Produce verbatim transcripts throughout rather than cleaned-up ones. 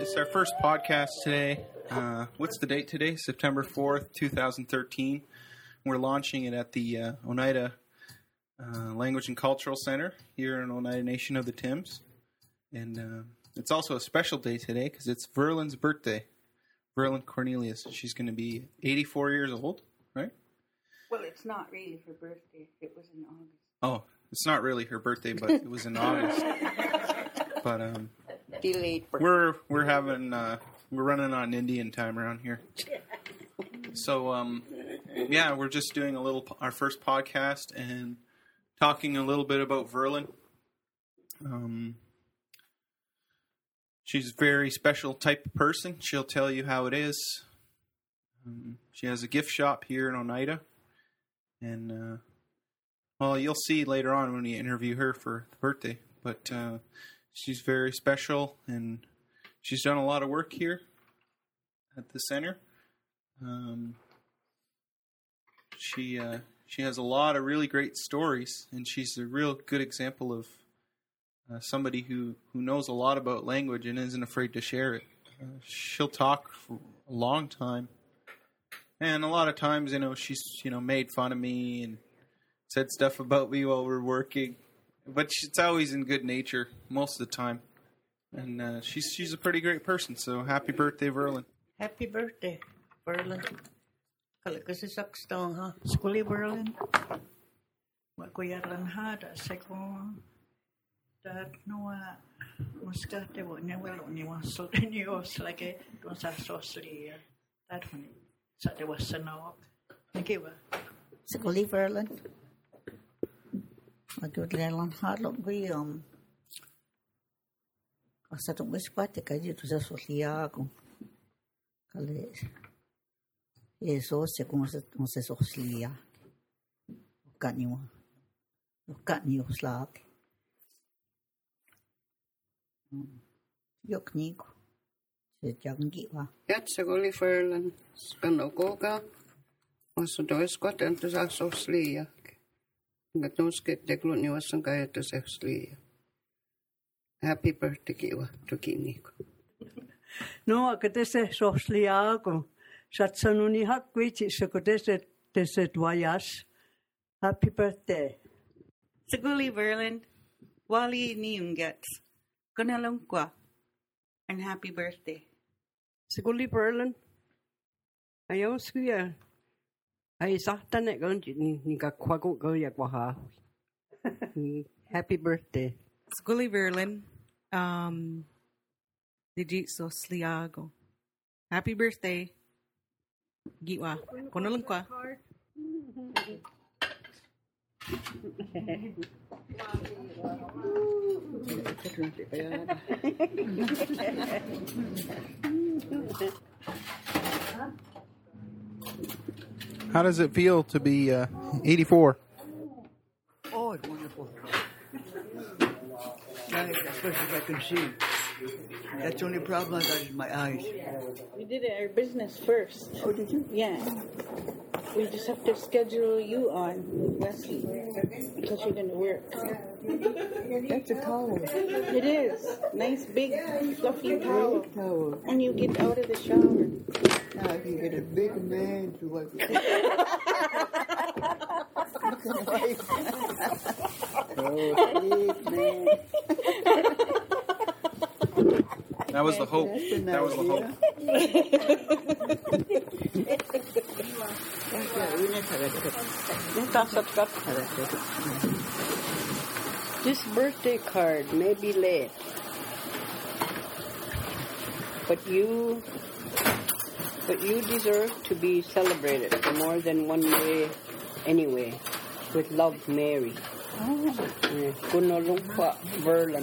It's our first podcast today. Uh, what's the date today? September fourth, twenty thirteen. We're launching it at the uh, Oneida uh, Language and Cultural Center here in Oneida Nation of the Tims. And uh, it's also a special day today because it's Verlin's birthday. Verlin Cornelius. She's going to be eighty-four years old, right? Well, it's not really her birthday. It was in August. Oh, it's not really her birthday, but it was in August. But um, delayed. We're we're having uh, we're running on Indian time around here. So um, yeah, we're just doing a little our first podcast and talking a little bit about Verlin. Um, she's a very special type of person. She'll tell you how it is. Um, she has a gift shop here in Oneida, and uh, well, you'll see later on when we interview her for the birthday. But uh, she's very special, and she's done a lot of work here at the center. Um, she uh, she has a lot of really great stories, and she's a real good example of uh, somebody who, who knows a lot about language and isn't afraid to share it. Uh, she'll talk for a long time, and a lot of times, you know, she's you know made fun of me and said stuff about me while we're working. But it's always in good nature most of the time. And uh, she's she's a pretty great person. So happy birthday, Verlin. Happy birthday, Verlin. Kala kasi sakstong ha. Skuli Verlin. Makuyaran ha da sekong. Dat noa muskate wo ne welo ni wasol ni os like don sa sosli. Dat one. Sa de wasano. Nikiwa. Skuli Verlin. Magudlelan halok bi um asa tong wispate kaji tu sa solia ko kale eso se como se como se solia kanyo kanyo slak yok niko se jangi wa Jatse oli Verlin spanokoga oso doiskot entu sa solia Ngatnosket deklun ni wasan kaya to sexly. Happy birthday kiwa to kiniko. No, akatese sosliago. Satsanuni hakwichi sekotese tese dwayas. Happy birthday. Saguli Verlin. Wali niungets. Gunalungkwa. And happy birthday. Saguli Verlin. Ayaw skuya. Ay saktan e gon ni ni ka kwago go ya kwa. Happy birthday. Skuli Verlin. Um Digi so sliago. Happy birthday. Giwa. Kono lang kwa. How does it feel to be uh, eighty-four? Oh, it's wonderful. Nice, especially if I can see. That's the only problem I got is my eyes. We did our business first. Oh, did you? Yeah. We just have to schedule you on with Wesley because you're going to work. That's a towel. It is. Nice, big, fluffy towel. Big towel. And you get out of the shower. Now I can get a big man to wipe it. Oh, big man. That was the hope. That was the hope. This birthday card may be late, but you but you deserve to be celebrated for more than one day anyway. With love, Mary. Kuno lungkwa Verlin.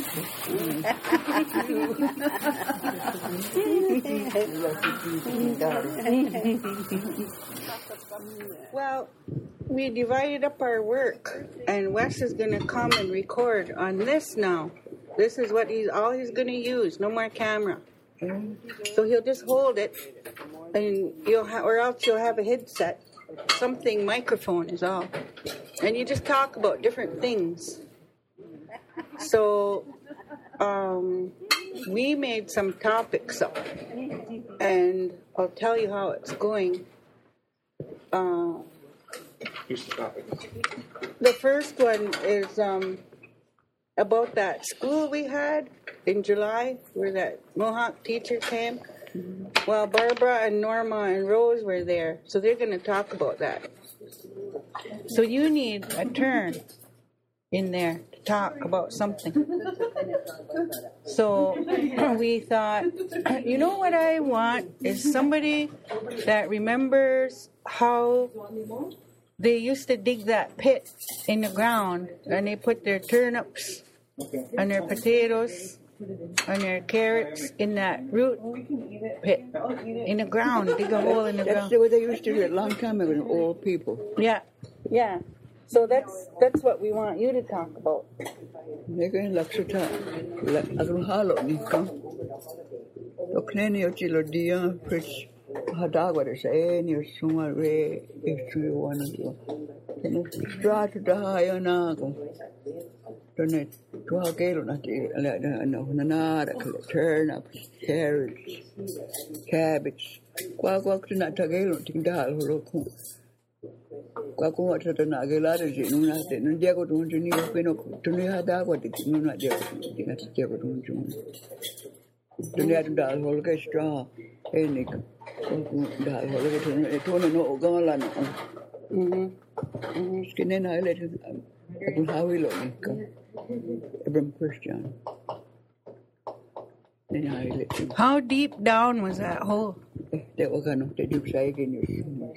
Well, we divided up our work, and Wes is going to come and record on this now. This is what he's all he's going to use. No more camera. So he'll just hold it, and you'll ha- or else you'll have a headset, something microphone is all, and you just talk about different things. So um, we made some topics up, and I'll tell you how it's going. Uh, Here's the topic. the first one is um, about that school we had in July where that Mohawk teacher came. Well, Barbara and Norma and Rose were there, so they're going to talk about that. So you need a turn in there to talk about something. So we thought, you know what I want is somebody that remembers how they used to dig that pit in the ground and they put their turnips and their potatoes and their carrots in that root pit in the ground, dig a hole in the That's ground. the way they used to do it a long time ago, old people. Yeah, yeah. So that's that's what we want you to talk about. Nega laksata, agro halo nika. Okneni ochilo dia fresh hadagwa de say ni suma re isu wana dio. Tene strat da ya na ko. Tene tua kelo na ti ala na na na da turnips, carrots, cabbage. Kwa kwa kuna tagalo tinda holo ko. Kwa kwa tata na gela de nuna de nun dia ko dun juni ko peno tuni hada ko de nuna dia ko dinga dia ko dun juni dunia tu dah hol ke stra ini ko dah hol ke tu tu no go la no mhm skine na ile aku hawi lo ni ko Abram Christian ni na ile How deep down was that hole? te o gano te deep sai ke ni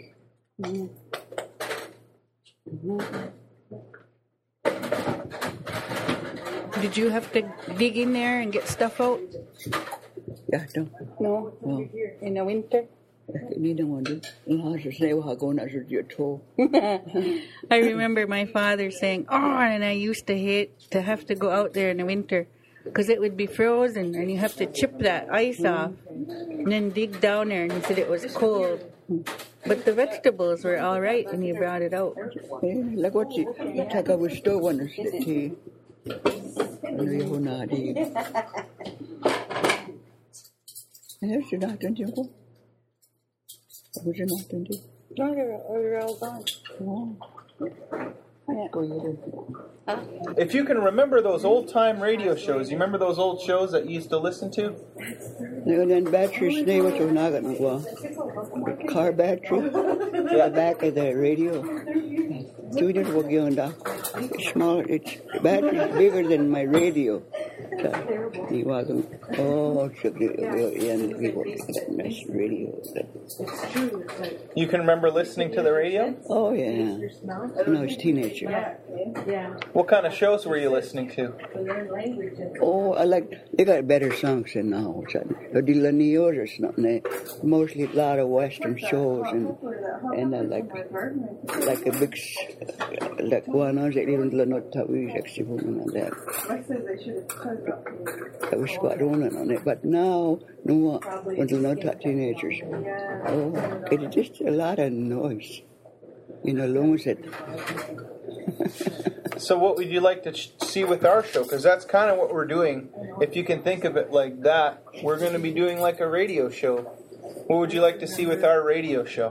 Did you have to dig in there and get stuff out? ya no No. no In the winter? ni na wonder la so say wa go na so your toe I remember my father saying, oh, and I used to hate to have to go out there in the winter because it would be frozen and you have to chip that ice off and then dig down there, and he said it was cold. But the vegetables were all right when you brought it out. like what you take a store one is the tea and you na di and you not don't you go would you not don't you No, they're all gone. oh go you If you can remember those old-time radio shows, you remember those old shows that you used to listen to? and then batteries they what you not gonna go car battery Yeah. the back of the radio do you just work on that small it's battery is bigger than my radio so you walk oh so and we work that nice radio You can remember listening to the radio? oh yeah when I was a teenager What kind of shows were you listening to? oh I like they got better songs than now the Dilanios or something mostly a lot of western shows and and I like like a big like one on the little not tawi section and that I was quite on it on it but now no until not teenagers oh it's just a lot of noise you know long as it So what would you like to ch- see with our show? Because that's kind of what we're doing. If you can think of it like that, we're going to be doing like a radio show. What would you like to see with our radio show?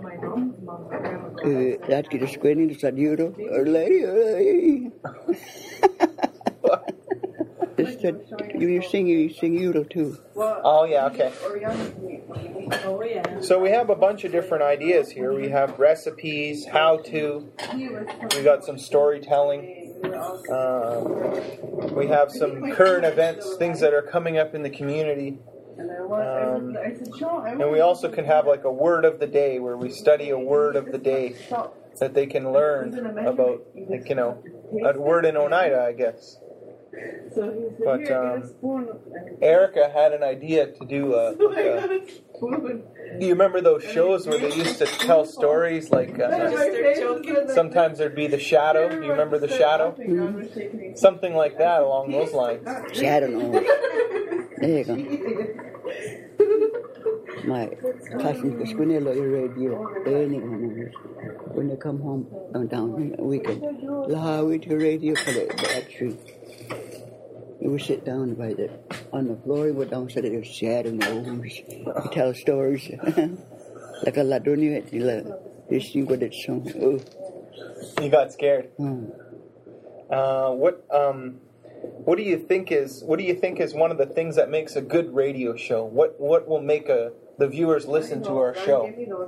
that get a squinting to Saduro or lady you sing you sing Euro too Oh, yeah, okay. So we have a bunch of different ideas here. We have recipes, how-to. We got some storytelling. Uh, we have some current events, things that are coming up in the community. Um, and we also can have like a word of the day where we study a word of the day that they can learn about, like, you know, a word in Oneida, I guess. But um, Erica had an idea to do a, like a. Do you remember those shows where they used to tell stories? Like uh, sometimes there'd be the shadow. Do you remember the shadow? Mm-hmm. Something like that along those lines. Shadow, no. There you go. My cousin was when they lawyer radio, anyone when they come home uh, down weekend, la we to radio for the battery. We would sit down by the on the floor, he would down, said it was sad and old. He tell stories. Like a Ladonia, this thing with it song. Oh. You got scared. Hmm. Uh, what um, what do you think is what do you think is one of the things that makes a good radio show? What what will make a the viewers listen to our show?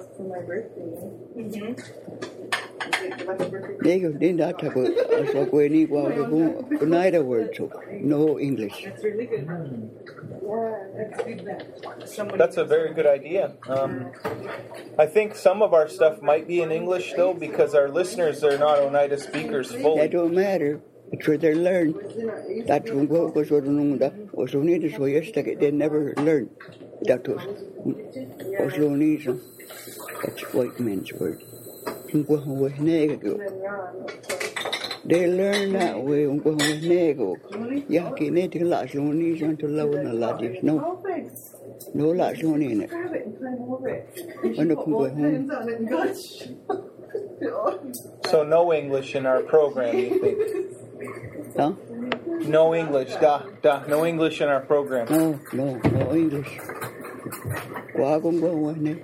They go in that type of so when you go to neither word so no English. That's really good. Yeah, that's feedback. That's a very good idea. Um, I think some of our stuff might be in English still because our listeners are not Oneida speakers fully. That don't matter. It's what they learn. That's when go goes to the was only this way yesterday. They never learn. That was Oslonism. That's white man's word. They learn that way. Yeah, can they take lots of money to love and a lot of no, no lots of money in it. When the go home. So no English in our program, you think? Huh? No English, da da. No English in our program. No, no, no English. Well, I'm going to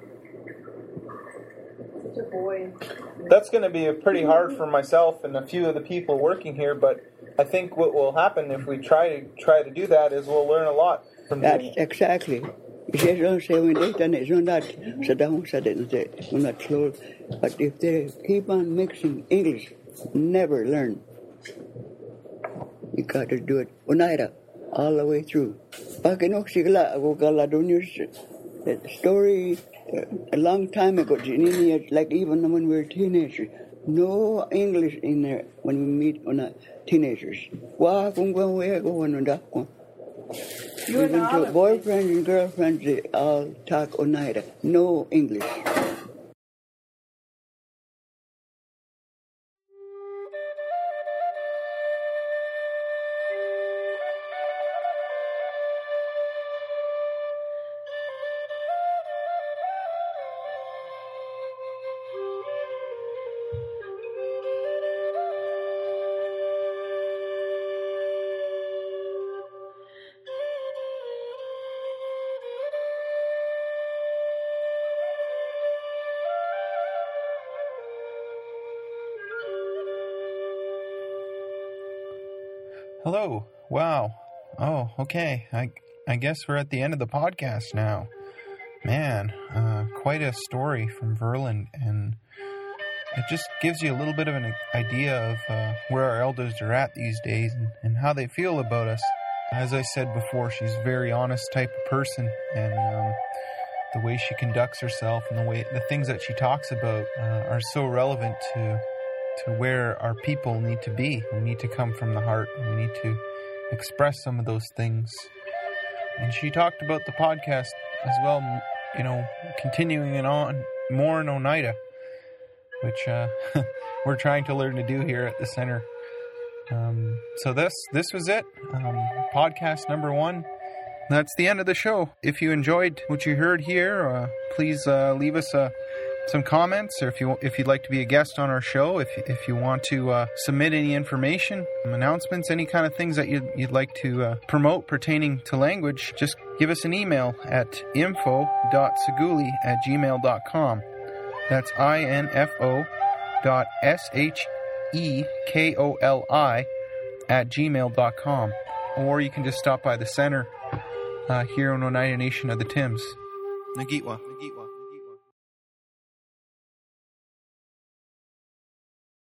That's going to be pretty hard for myself and a few of the people working here, but I think what will happen if we try to try to do that is we'll learn a lot from That's doing it. exactly. You say, don't say when they done it, it's not sit down, sit it, and say, we're not slow. But if they keep on mixing English, never learn. You got to do it Oneida all the way through. Pakinoksigla, Agogaladonius, the story. Uh, a long time ago, like even when we were teenagers, no English in there when we meet on uh, teenagers. Even to boyfriends and girlfriends, they all talk Oneida. No English. Hello. Wow. Oh, okay. I I guess we're at the end of the podcast now. Man, uh, quite a story from Verlin, and it just gives you a little bit of an idea of uh, where our elders are at these days and, and how they feel about us. As I said before, she's a very honest type of person, and um, the way she conducts herself and the way the things that she talks about uh, are so relevant to to where our people need to be. We need to come from the heart, and we need to express some of those things. And she talked about the podcast as well, you know, continuing it on more in Oneida, which uh, we're trying to learn to do here at the center. Um, so this this was it, um, podcast number one. That's the end of the show. If you enjoyed what you heard here, uh, please uh, leave us a some comments, or if you if you'd like to be a guest on our show, if if you want to uh, submit any information, announcements, any kind of things that you'd, you'd like to uh, promote pertaining to language, just give us an email at info dot seguli at gmail dot com. That's I N F O dot S H E K O L I at gmail dot com. Or you can just stop by the center uh, here in Oneida Nation of the Tims. Nagitwa. Nagitwa.